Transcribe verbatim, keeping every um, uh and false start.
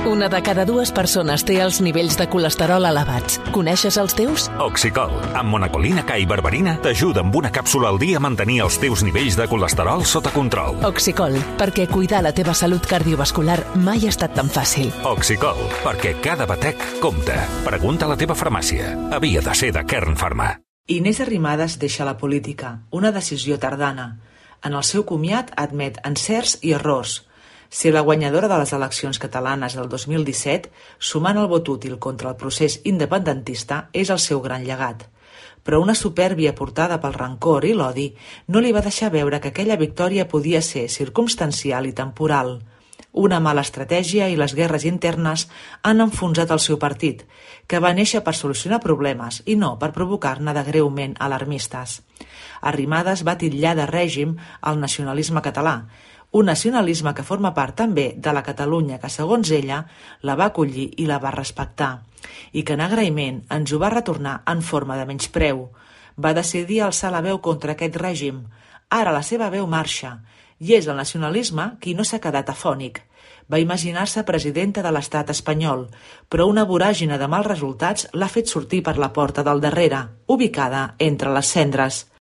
Una de cada dues persones té els nivells de colesterol elevats. Coneixes els teus? Oxicol, amb monacolina K i berberina, t'ajuda amb una càpsula al dia a mantenir els teus nivells de colesterol sota control. Oxicol, perquè cuidar la teva salut cardiovascular mai ha estat tan fàcil. Oxicol, perquè cada batec compta. Pregunta a la teva farmàcia. Havia de ser de Kern Pharma. Inés Arrimadas deixa la política, una decisió tardana. En el seu comiat admet encerts i errors. Si la guanyadora de les eleccions catalanes del dos mil disset, sumant el vot útil contra el procés independentista, és el seu gran llegat. Però una supèrbia portada pel rancor i l'odi no li va deixar veure que aquella victòria podia ser circumstancial i temporal. Una mala estratègia i les guerres internes han enfonsat el seu partit, que va néixer per solucionar problemes i no per provocar-ne de greument alarmistes. Arrimadas va titllar de règim el nacionalisme català, un nacionalisme que forma part també de la Catalunya que, segons ella, la va acollir i la va respectar, i que en agraïment ens ho va retornar en forma de menyspreu. Va decidir alçar la veu contra aquest règim. Ara la seva veu marxa, i és el nacionalisme qui no s'ha quedat afònic. Va imaginar-se presidenta de l'estat espanyol, però una voràgina de mals resultats l'ha fet sortir per la porta del darrere, ubicada entre les cendres.